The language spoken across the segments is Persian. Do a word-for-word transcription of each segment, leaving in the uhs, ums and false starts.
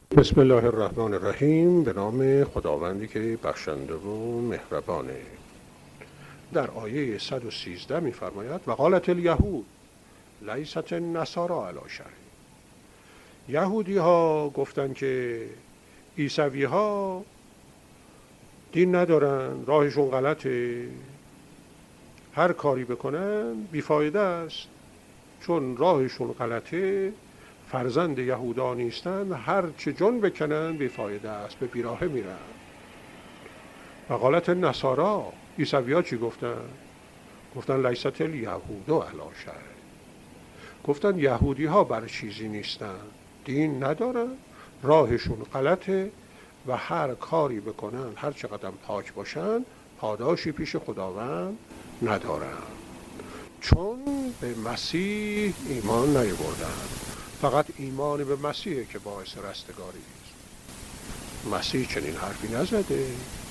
بسم الله الرحمن الرحیم. به نام خداوندی که بخشنده و مهربانه. در آیه صد و سیزده می‌فرماید و قالت الیهود لیست النصارى علی شیء. یهودی ها گفتن که عیسوی ها دین ندارن، راهشون غلطه، هر کاری بکنن بیفایده است، چون راهشون غلطه، فرزند یهودا نیستن، هر چه جن بکنن بیفایده است، به بیراهه میرن. و قالت النصارى، عیسوی ها چی گفتن؟ گفتن لیست الیهود علی شیء. گفتن یهودی ها بر چیزی نیستن، دین ندارن، راهشون غلطه و هر کاری بکنن، هر چقدر پاک باشن، پاداشی پیش خداوند ندارن، چون به مسیح ایمان نیاوردن. فقط ایمان به مسیحه که باعث رستگاری است. مسیح چنین حرفی نزده.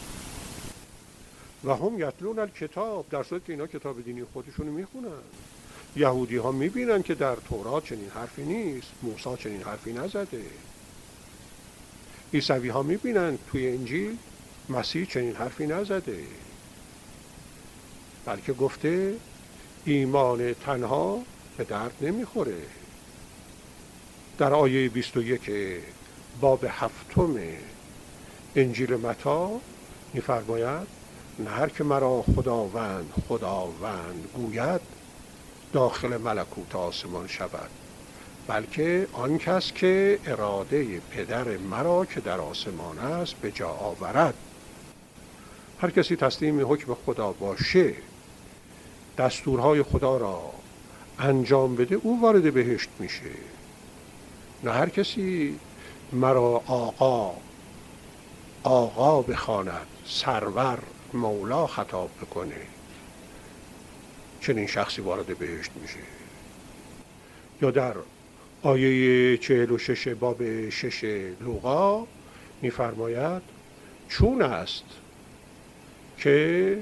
و هم یتلون الکتاب، در صورتی که اینا کتاب دینی خودشونو میخونن. یهودی ها میبینن که در تورات چنین حرفی نیست، موسی چنین حرفی نزده. عیسوی ها میبینن توی انجیل مسیح چنین حرفی نزده، بلکه گفته ایمان تنها به درد نمیخوره. در آیه بیست و یک باب هفتم انجیل متی می‌فرماید نه هر که مرا خداوند خداوند گوید داخل ملکوت آسمان شود، بلکه آن کس که اراده پدر مرا که در آسمان است به جا آورد. هر کسی تسلیم حکم خدا باشه، دستورهای خدا را انجام بده، او وارد بهشت میشه. نه هر کسی مرا آقا آقا بخواند، سرور مولا خطاب بکنه، چنین شخصی وارد بهشت میشه. یا در آیه چهل و شش باب شش لوقا میفرماید چون است که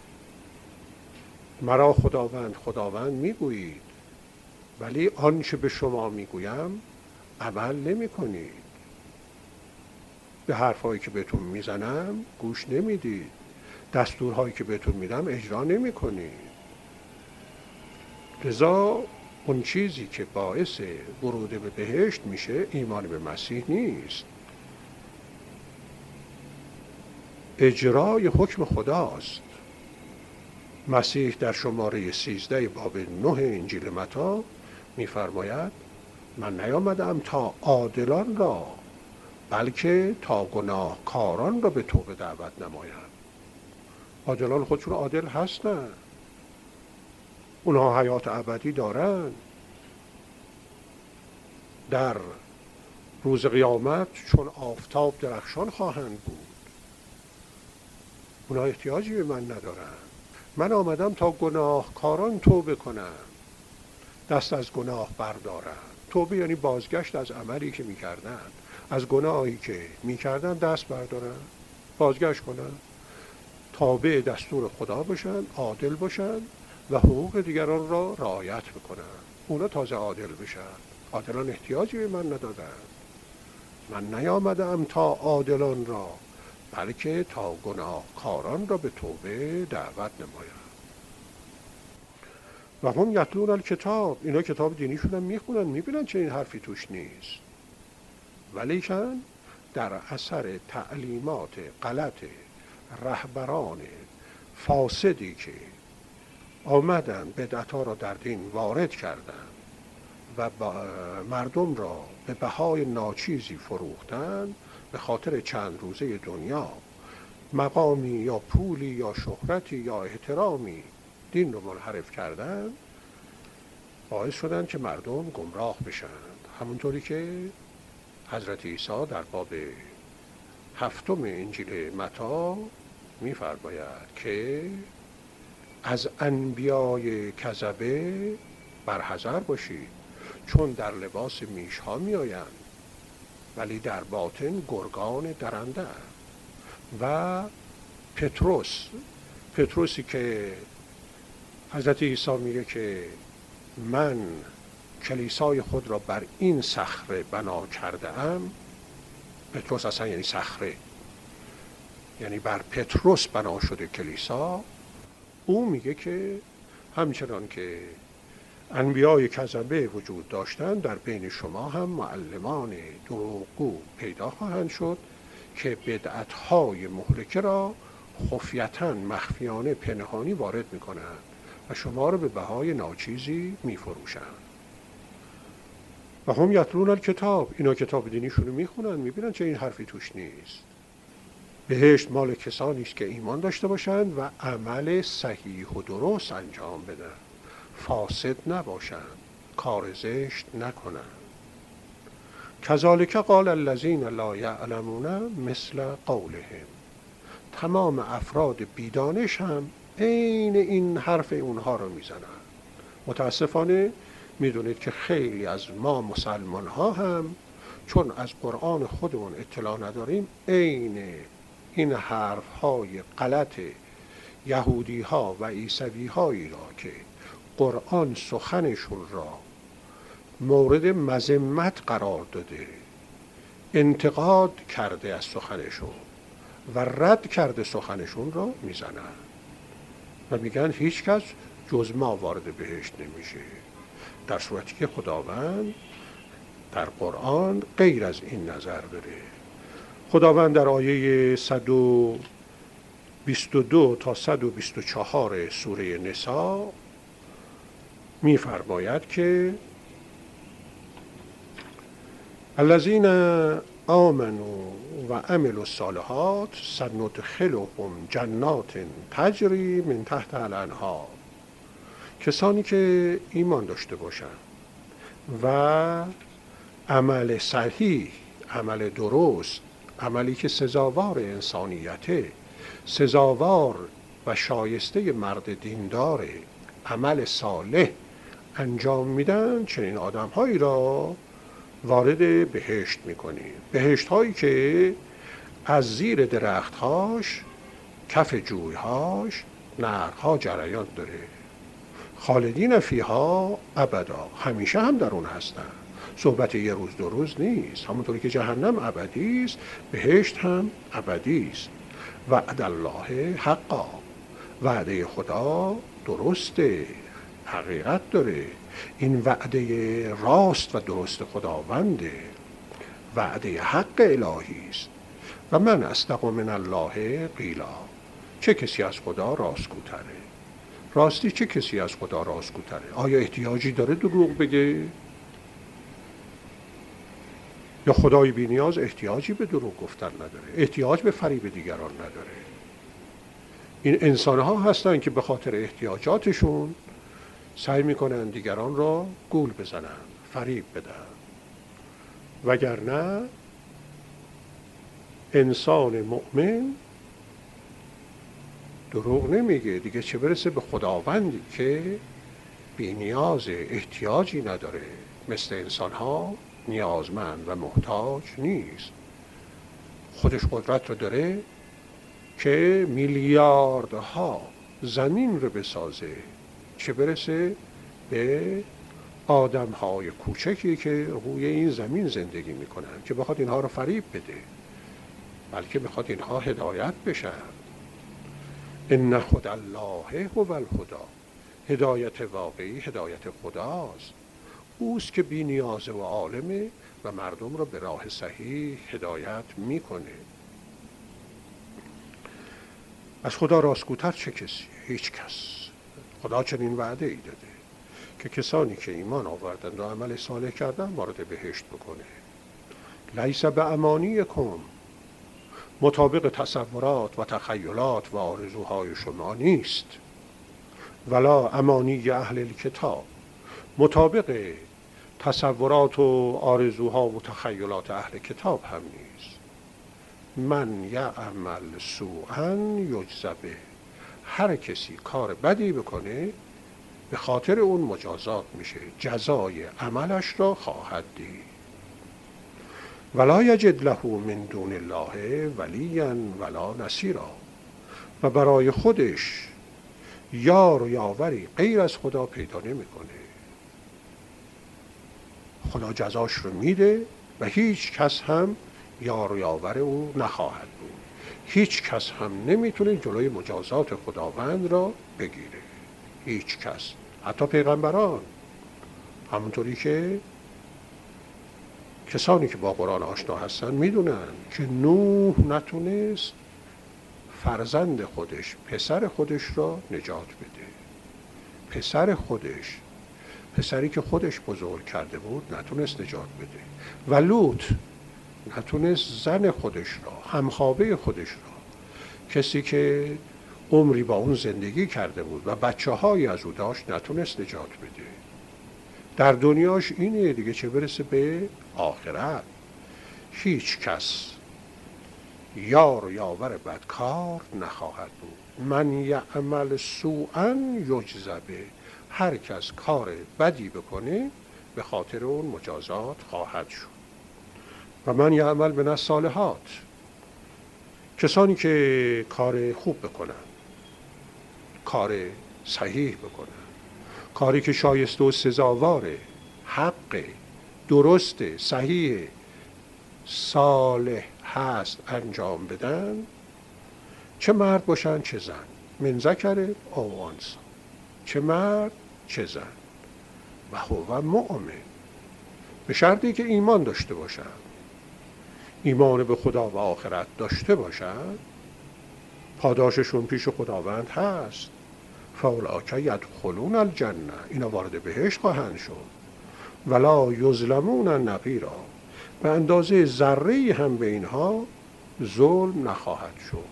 مرا خداوند خداوند میگویید ولی آنچه به شما میگویم عمل نمی کنید، به حرفایی که بهتون میزنم گوش نمیدید، دستورهایی که بهتون میدم اجرا نمی کنید. لذا اون چیزی که باعث ورود به بهشت میشه ایمان به مسیح نیست، اجرای حکم خداست. مسیح در شماره سیزده باب نه انجیل متی میفرماید من نیامدم تا عادلان را بلکه تا گناهکاران را به توبه دعوت نمایم. عادلان خودشون عادل هستن، اونها حیات ابدی دارن، در روز قیامت چون آفتاب درخشان خواهند بود. اونها احتیاجی به من ندارن. من آمدم تا گناهکاران توبه کنم، دست از گناه بردارن. توبه یعنی بازگشت از عملی که میکردن، از گناهی که میکردن دست بردارن، بازگشت کنن، تابع دستور خدا باشن، عادل باشن و حقوق دیگران را رعایت بکنن. اونا تازه عادل بشن. عادلان احتیاجی به من ندادن. من نیامدم تا عادلان را بلکه تا گناهکاران را به توبه دعوت نمایم. و هم یتلون الکتاب، اینا کتاب دینیشون هم میخونن، میبینن چه این حرفی توش نیست، ولیکن در اثر تعلیمات غلط رهبران فاسدی که آمدن بدعت‌ها را در دین وارد کردن و مردم را به بهای ناچیزی فروختن، به خاطر چند روزه دنیا، مقامی یا پولی یا شهرتی یا احترامی دین رو منحرف کردن، باعث شدن که مردم گمراه بشن. همونطوری که حضرت عیسی در باب هفتم انجیل متی می‌فرماید که از انبیای کذبه برحذر باشید، چون در لباس میشها میآیند ولی در باطن گرگان درنده. و پتروس پتروسی که حضرت عیسی میگه که من کلیسای خود را بر این صخره بنا کرده ام، پتروس اصلا یعنی صخره، یعنی بر پتروس بنا شده کلیسا. او میگه که همچنان که انبیای کذبه وجود داشتند، در بین شما هم معلمان دروغگو پیدا خواهند شد که بدعت‌های مهلکه را خفیتاً مخفیانه پنهانی وارد میکنند و شما را به بهای ناچیزی میفروشند. و هم یتلون الکتاب، اینا کتاب دینیشون رو میخونن، میبینن چه این حرفی توش نیست. بهشت مال کسانی است که ایمان داشته باشند و عمل صحیح و درست انجام بدن، فاسد نباشند، کار زشت نکنند. کذالک قال الذین لا یعلمون مثل قولهم، تمام افراد بیدانش هم عین این حرف اونها رو میزنن. متاسفانه میدونید که خیلی از ما مسلمان ها هم چون از قرآن خودمون اطلاع نداریم، عین این حرف های غلط یهودی ها و عیسوی هایی را که قرآن سخنشون را مورد مذمت قرار داده، انتقاد کرده از سخنشون و رد کرده سخنشون را میزنن و میگن هیچ کس جز ما وارد بهشت نمیشه، در صورتی که خداوند در قرآن غیر از این نظر داره. خداوند در آیه صد و بیست و دو تا صد و بیست و چهار سوره نساء می‌فرماید که الذین آمنوا و عملوا الصالحات سندخلهم جنات تجری من تحت الانهار، کسانی که ایمان داشته باشند و عمل صحیح، عمل درست، عملی که سزاوار انسانیته، سزاوار و شایسته مرد دیندار، عمل صالح انجام میدن، چنین آدم هایی را وارد بهشت میکنیم. بهشت هایی که از زیر درختهاش، کف جویهاش نهرها جریان داره، خالدین فیها ابدا، همیشه هم در اون هستن. صحبت یه روز دو روز نیست. همونطوری که جهنم ابدی است، بهشت هم ابدی است. وعد الله حقا، وعده خدا درسته، حقیقت داره. این وعده راست و درست خداونده، وعده حق الهی است. و من اصدق من الله قیلا، چه کسی از خدا راستگوتره؟ راستی چه کسی از خدا راستگوتره؟ آیا احتیاجی داره دروغ بگه؟ یا خدای بی نیاز احتیاجی به دروغ گفتن نداره، احتیاج به فریب دیگران نداره؟ این انسان ها هستن که به خاطر احتیاجاتشون سعی میکنن دیگران را گول بزنن، فریب بدن. وگرنه انسان مؤمن دروغ نمیگه دیگه، چه برسه به خداوندی که بی نیاز، احتیاجی نداره، مثل انسان ها نیازمند و محتاج نیست. خودش قدرت رو داره که میلیاردها زمین رو بسازه، چه برسه به آدم‌های کوچکی که روی این زمین زندگی میکنن، که بخواد اینها رو فریب بده، بلکه بخواد اینها هدایت بشن. ان هدی الله هو الهدی، هدایت واقعی هدایت خداست. اوست که بی نیازه و عالمه و مردم رو به راه صحیح هدایت میکنه. از خدا راستگوتر چه کسی؟ هیچ کس. خدا چنین وعده ای داده که کسانی که ایمان آوردند و عمل صالح کردند وارد بهشت بکنه. لیس بامانیکم، مطابق تصورات و تخیلات و آرزوهای شما نیست. ولا امانی اهل الکتاب، مطابق تصورات و آرزوها و تخیلات اهل کتاب هم نیست. من یعمل سوءا یجزا به، هر کسی کار بدی بکنه به خاطر اون مجازات میشه، جزای عملش را خواهد دید. ولا یجد له من دون الله ولیا ولا نصیرا، و برای خودش یار و یاوری غیر از خدا پیدا نمیکنه. خدا جزاش رو میده و هیچ کس هم یار و یاور او نخواهد بود. هیچ کس هم نمیتونه جلوی مجازات خداوند را بگیره، هیچ کس، حتی پیغمبران. همونطوری که کسانی که با قرآن آشنا هستن میدونن که نوح نتونست فرزند خودش، پسر خودش را نجات بده. پسر خودش، پسری که خودش بزرگ کرده بود، نتونست نجات بده. و لوط نتونست زن خودش را، همخوابه خودش را، کسی که عمری با اون زندگی کرده بود و بچه های از او داشت، نتونست نجات بده. در دنیاش اینه دیگه، چه برسه به آخرت. هیچ کس یار و یاور بدکار نخواهد بود. من یعمل سوءا یجزه به، هر کس کار بدی بکنه به خاطر اون مجازات خواهد شد. و من یعمل من الصالحات، کسانی که کار خوب بکنن، کار صحیح بکنن، کاری که شایسته و سزاواره، حق، درست، صحیح، صالح هست انجام بدن، چه مرد باشن چه زن، من ذکر او انثی، چه مرد چه زن، و هو مؤمن، به شرطی که ایمان داشته باشن، ایمان به خدا و آخرت داشته باشن، پاداششون پیش خداوند هست. فاولئک یدخلون الجنه، اینا وارد بهشت خواهند شد. ولا یظلمون نقیرا، به اندازه ذره هم به اینها ظلم نخواهد شد.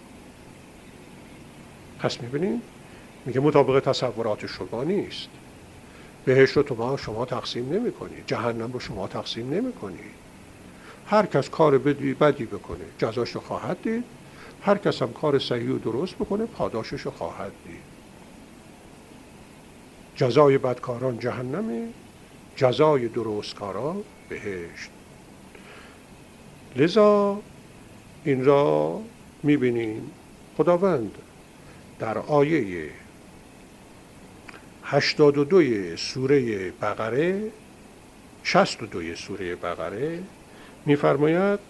پس میبینیم میگه مطابق تصورات شما نیست. بهشت رو تو شما تقسیم نمی کنی، جهنم رو شما تقسیم نمی کنی. هر کس کار بدی بدی بکنه جزاش رو خواهد دید، هر کس هم کار صحیح و درست بکنه پاداشش رو خواهد دید. جزای بدکاران جهنمه، جزای درستکاران بهشت. لذا این را میبینیم خداوند در آیه هشتاد و دو سوره بقره، شصت و دو سوره بقره میفرماید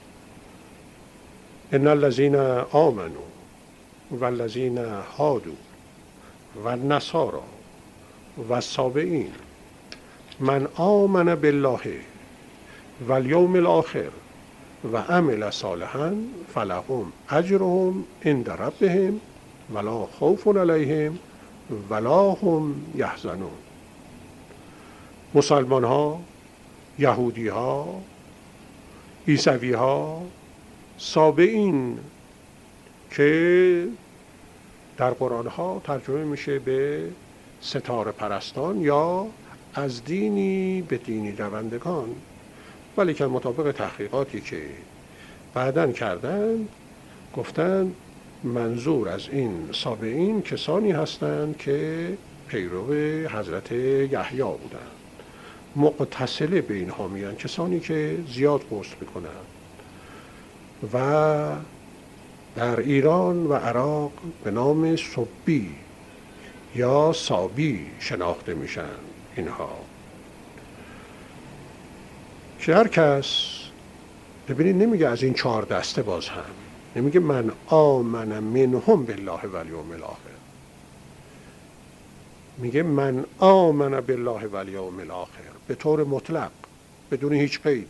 ان الذین آمنوا والذین هادوا والنصارى والصابئین من آمن بالله والیوم الاخر و عمل صالحا فلهم اجرهم عند ربهم ولا خوف علیهم ولا هم یحزنون. مسلمان ها، یهودی ها، عیسوی ها، صابئین که در قرآن ها ترجمه میشه به ستاره پرستان یا از دینی به دینی روندگان، ولی که مطابق تحقیقاتی که بعداً کردن گفتن منظور از این صابئین کسانی هستند که پیرو حضرت یحیی بودند. مقتصله به اینها میان، کسانی که زیاد غسل میکنن و در ایران و عراق به نام صبی یا صابی شناخته میشن اینها. که هر کس ببینید نمیگه از این چهار دسته، باز هم نمیگه من آمن منهم بالله والیوم الاخر، میگه من آمن بالله والیوم الاخر به طور مطلق بدون هیچ قیدی.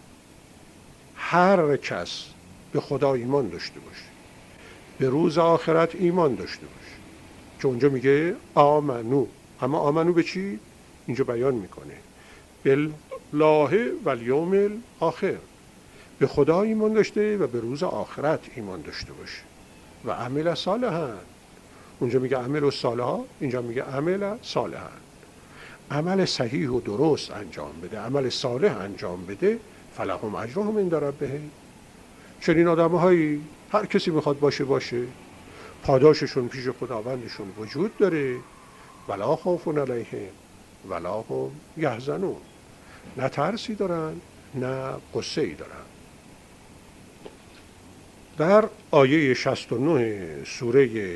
هر کس به خدا ایمان داشته باشه، به روز آخرت ایمان داشته باشه، که اونجا میگه آمنو، اما آمنو به چی؟ اینجا بیان میکنه بالله والیوم الاخر، به خدا ایمان داشته و به روز آخرت ایمان داشته باشه. و عمل صالحا، اونجا میگه عمل صالحا، اینجا میگه عمل صالحا، عمل صحیح و درست انجام بده، عمل صالح انجام بده. فلهم اجرهم عند ربهم، چنین آدم‌هایی هر کسی میخواد باشه باشه، پاداششون پیش خداوندشون وجود داره. ولا خوف علیهم ولا هم یحزنون، نه ترسی دارن نه غصه ای دارن. در آیه شصت و نه سوره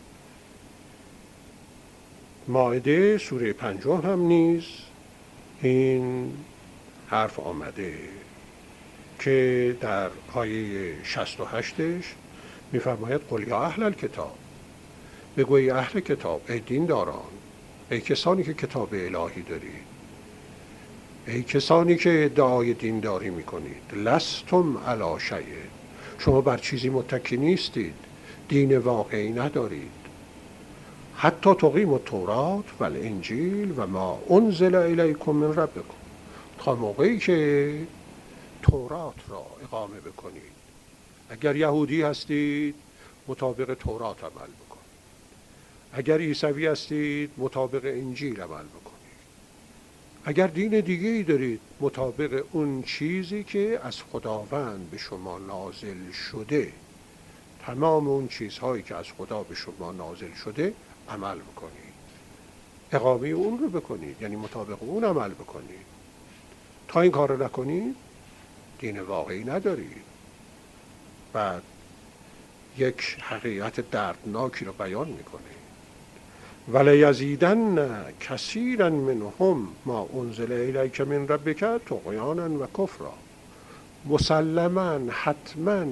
مائده، سوره پنجم هم نیز این حرف آمده که در آیه شصت و هشتش میفرماید قل یا اهل الکتاب، بگو ای اهل کتاب، ای دینداران، ای کسانی که کتاب الهی دارید، ای کسانی که ادعای دینداری میکنید، لستم علی شیء، شما بر چیزی متکی نیستید، دین واقعی ندارید، حتی تقیموا التوراة و الانجیل و ما انزل الیکم من ربکم، تا موقعی که تورات را اقامه بکنید. اگر یهودی هستید مطابق تورات عمل بکنید، اگر عیسوی هستید مطابق انجیل عمل بکنید، اگر دین دیگه ای دارید مطابق اون چیزی که از خداوند به شما نازل شده، تمام اون چیزهایی که از خدا به شما نازل شده عمل بکنید، اقامه اون رو بکنید، یعنی مطابق اون عمل بکنید. تا این کار رو نکنید دین واقعی ندارید. بعد یک حقیقت دردناکی رو بیان میکنه، ولیزیدن کثیرا منهم ما انزل الیک من ربک طغیانا و کفرا، مسلما حتما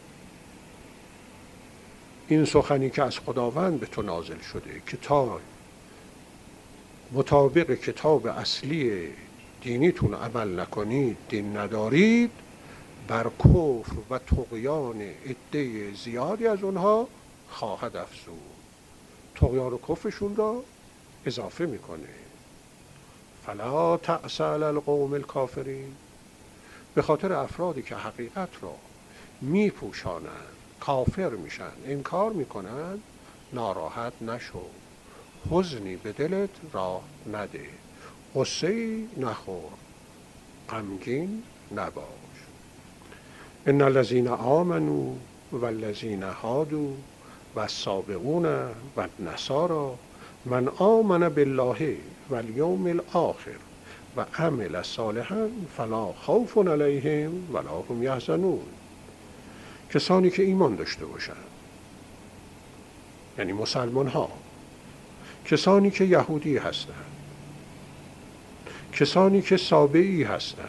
این سخنی که از خداوند به تو نازل شده که تا مطابق کتاب اصلی دینیتون عمل نکنید، دین ندارید، بر کفر و طغیان عده زیادی از اونها خواهد افزود، طغیان و کفرشون را اضافه میکنه. فلا تأس علی القوم الکافرین، به خاطر افرادی که حقیقت را میپوشانند، کافر میشن، انکار میکنن، ناراحت نشو، حزنی به دلت راه نده، غصه‌ای نخور، غمگین نباش. ان الذین آمنوا والذین هادوا والسابئون والنصارى من آمن بالله والیوم الآخر و عمل صالحا فلا خوف علیهم ولا هم یحزنون. کسانی که ایمان داشته باشند، یعنی مسلمان ها، کسانی که یهودی هستند، کسانی که سابئی هستند،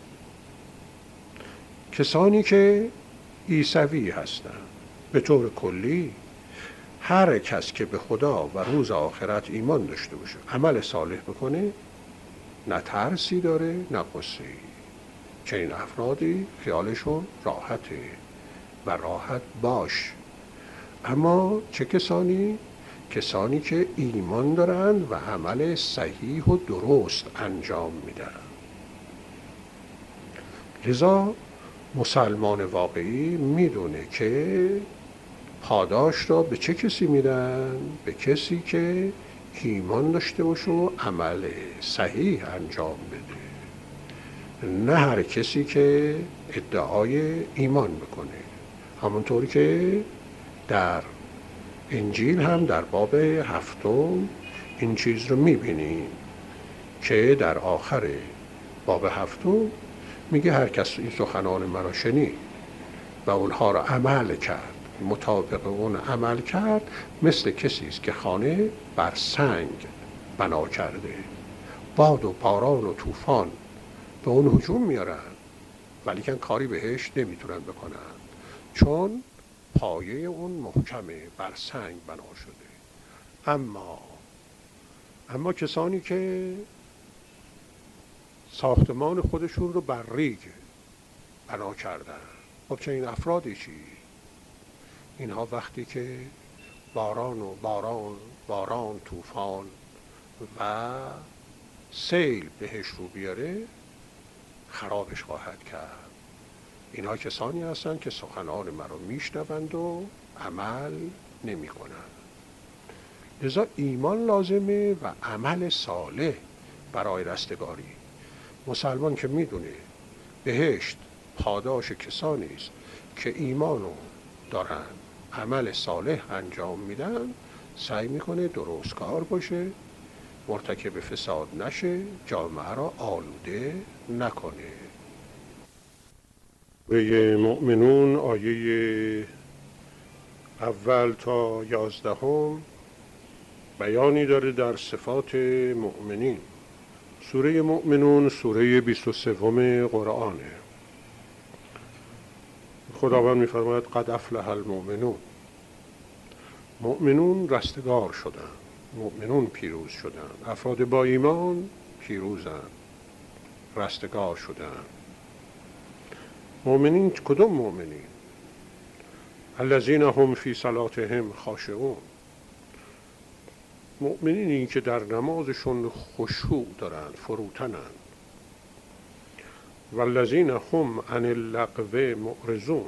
کسانی که عیسوی هستند، به طور کلی هر کس که به خدا و روز آخرت ایمان داشته باشه، عمل صالح بکنه، نه ترسی داره نه غصه‌ای. چنین افرادی خیالشون راحته و راحت باش. اما چه کسانی؟ کسانی که ایمان دارند و عمل صحیح و درست انجام میدن. لذا مسلمان واقعی میدونه که پاداش را به چه کسی میدن؟ به کسی که ایمان داشته باشه و عمل صحیح انجام بده، نه هر کسی که ادعای ایمان بکنه. همونطوری که در انجیل هم در باب هفتم این چیز رو میبینیم که در آخر باب هفتم میگه هر کس این سخنان مرا شنید و اونها را عمل کرد، مطابق اون عمل کرد، مثل کسی است که خانه بر سنگ بنا کرده، باد و باران و طوفان به اون هجوم میارن ولیکن کاری بهش نمیتونن بکنن، چون پایه اون محکمه، بر سنگ بنا شده. اما اما کسانی که ساختمان خودشون رو بر ریگ بنا کردن، خب چنین افرادی چی؟ اینها وقتی که باران و باران باران طوفان و سیل بهش رو بیاره خرابش خواهد کرد. اینها کسانی هستند که سخنان مرا میشنوند و عمل نمی کنند. لذا ایمان لازمه و عمل صالح برای رستگاری. مسلمان که میدونه بهشت پاداش کسانی است که ایمانو دارن، عمل صالح انجام میدن، سعی میکنه درست کار باشه، مرتکب فساد نشه، جامعه را آلوده نکنه. سوره مؤمنون آیه اول تا یازدهم بیانی داره در صفات مؤمنین. سوره مؤمنون سوره بیست و سوم قرآنه. خداوند می‌فرماید قد افلح المؤمنون. مؤمنون رستگار شدند، مؤمنون پیروز شدند، افراد با ایمان پیروزند، رستگار شدند. مؤمنین کدوم مؤمنین؟ الذین هم فی صلاتهم خاشعون. مؤمنینی که در نمازشون خشوع دارند، فروتنند. والذین هم عن اللغو معرضون.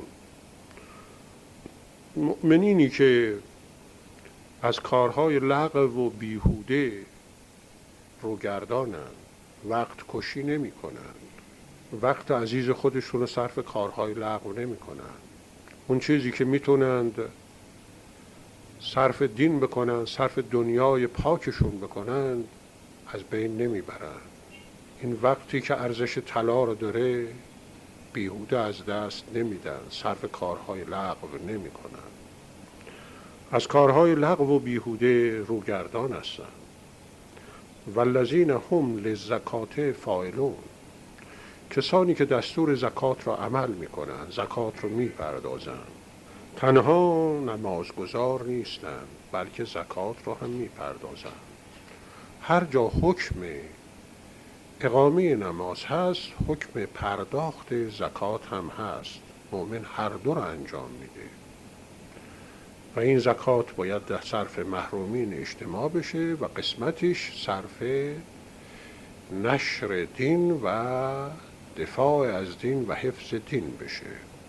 مؤمنینی که از کارهای لغو و بیهوده روگردانند، وقت کشی نمی کنند، وقت عزیز خودشون رو صرف کارهای لغو نمی کنند. اون چیزی که میتونند صرف دین بکنند، صرف دنیای پاکشون بکنند، از بین نمیبرند. این وقتی که ارزش طلا رو داره بیهوده از دست نمیدن، صرف کارهای لغو نمی کنند. از کارهای لغو و بیهوده روگردان هستند. والذین هم للزکات فاعلون. کسانی که دستور زکات را عمل میکنند، زکات را میپردازند، تنها نمازگزار نیستند بلکه زکات را هم میپردازند. هر جا حکم اقامه نماز هست، حکم پرداخت زکات هم هست. مؤمن هر دو را انجام میده و این زکات باید در صرف محرومین اجتماع بشه و قسمتش صرف نشر دین و دفاع از دین و حفظ دین بشه.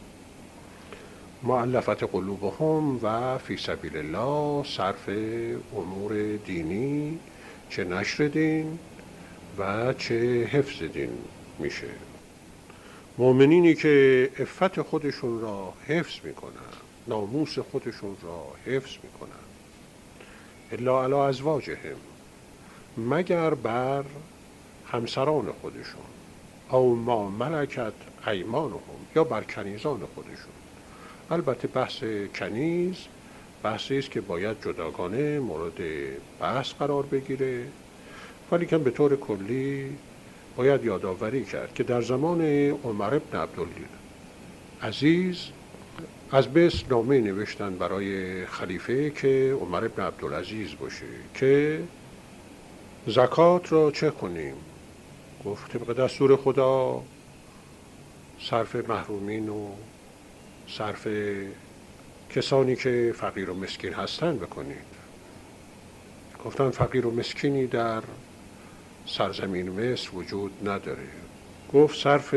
مؤلفت قلوبهم و فی سبیل الله صرف امور دینی، چه نشر دین و چه حفظ دین میشه. مؤمنینی که عفت خودشون را حفظ میکنن، ناموس خودشون را حفظ میکنن، الا علی ازواجهم، مگر بر همسران خودشون، او ما ملکت ایمانهم، یا بر کنیزان خودشون. البته بحث کنیز بحثی است که باید جداگانه مورد بحث قرار بگیره، ولی که به طور کلی باید یادآوری کرد که در زمان عمر بن عبدالعزیز از بس نامه نوشتن برای خلیفه که عمر بن عبدالعزیز باشه که زکات را چه کنیم. گفت طبق دستور خدا صرف محرومین و صرف کسانی که فقیر و مسکین هستن بکنید. گفتن فقیر و مسکینی در سرزمین مصر وجود نداره. گفت صرف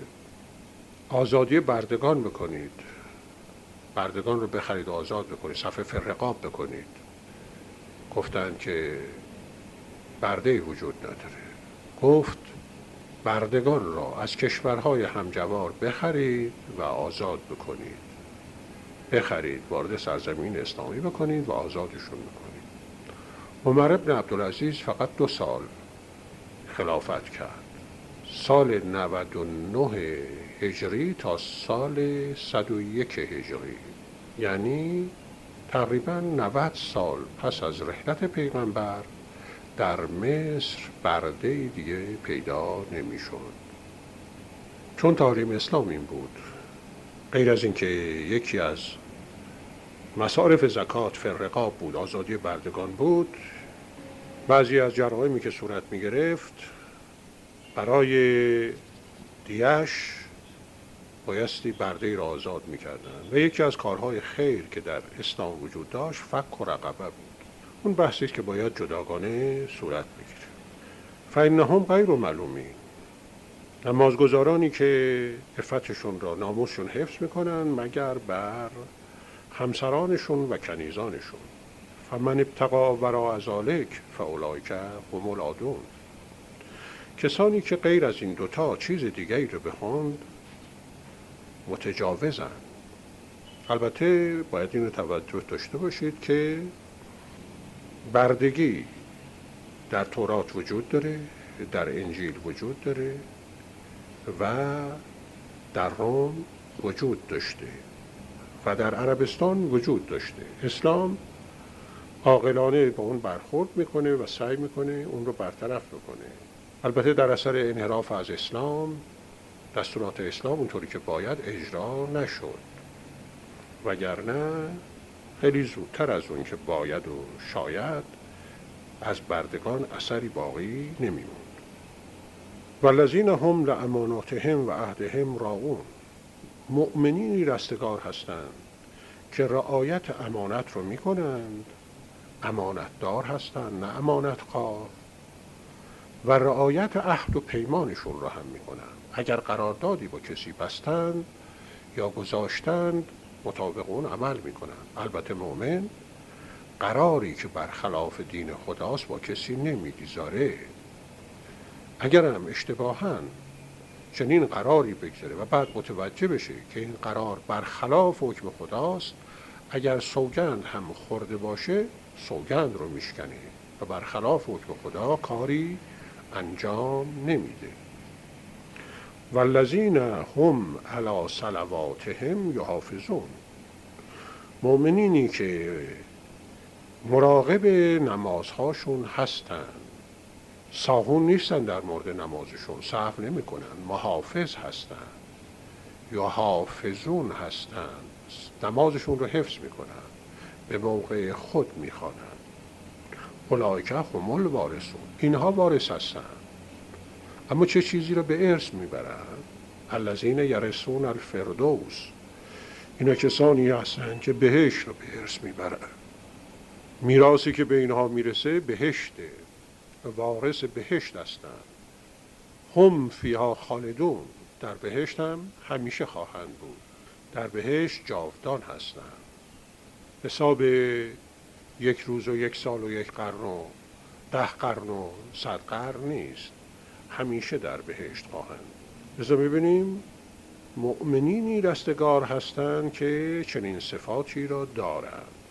آزادی بردگان بکنید، بردگان رو بخرید و آزاد بکنید، صرف فرقاب بکنید. گفتن که برده وجود نداره. گفت بردگان را از کشورهای همجوار بخرید و آزاد بکنید، بخرید، وارد سرزمین اسلامی بکنید و آزادشون بکنید. عمر بن عبدالعزیز فقط دو سال خلافت کرد، سال نود و نه هجری تا سال صد و یک هجری، یعنی تقریبا نود سال پس از رحلت پیغمبر در مصر برده دیگه پیدا نمی شد. چون تحریم اسلام این بود، غیر از اینکه یکی از مصارف زکات فرقاب بود، آزادی بردگان بود، بعضی از جرائمی که صورت می گرفت برای دیش بایستی برده را آزاد می کردن و یکی از کارهای خیر که در اسلام وجود داشت فک و رقبه بود. اون بحثی است که باید جداگانه صورت بگیره. فإنهم غیر ملومین. نمازگزارانی که عفتشون را، ناموسشون حفظ میکنن مگر بر همسرانشون و کنیزانشون. فمن ابتغى وراء ذلک فاولئک هم العادون. کسانی که غیر از این دوتا چیز دیگری رو بخواند متجاوزن. البته باید اینو توجه داشته باشید که بردگی در تورات وجود داره، در انجیل وجود داره و در روم وجود داشته و در عربستان وجود داشته. اسلام عاقلانه با اون برخورد میکنه و سعی میکنه اون رو برطرف بکنه. البته در اثر انحراف از اسلام دستورات اسلام اونطوری که باید اجرا نشد، وگرنه خیلی زودتر از اون که باید و شاید از بردگان اثری باقی نمیموند. والذین هم لاماناتهم و عهدهم راعون، مؤمنینی رستگار هستند که رعایت امانت رو میکنند، امانتدار هستند نه امانتخواه، و رعایت عهد و پیمانشون رو هم میکنند. اگر قراردادی با کسی بستند یا گذاشتند مطابق اون عمل میکنند. البته مؤمن قراری که برخلاف دین خداست با کسی نمیگذاره. اگر هم اشتباهاً چنین قراری بگذاره و بعد متوجه بشه که این قرار برخلاف حکم خداست، اگر سوگند هم خورده باشه سوگند رو میشکنه و برخلاف حکم خدا کاری انجام نمیده. والذین هم علی صلواتهم یحافظون، مؤمنینی که مراقب نمازهاشون هستند، ساهون نیستن در مورد نمازشون، سهو نمی کنن، محافظ هستن، یحافظون هستن، نمازشون رو حفظ می کنن، به موقع خود می خوانند. اولئک هم الوارثون، اینها وارث هستن. اما چه چیزی رو به ارث می برن؟ الذین یرثون الفردوس، اینا کسانی هستن که بهشت رو به ارث می برن. میراثی که به اینها میرسه بهشته، وارث بهشت هستند. هم فیها خالدون، در بهشت هم همیشه خواهند بود، در بهشت جاودان هستند. حساب یک روز و یک سال و یک قرن و ده قرن و صد قرن نیست، همیشه در بهشت خواهند. لذا میبینیم مؤمنینی رستگار هستند که چنین صفاتی را دارند.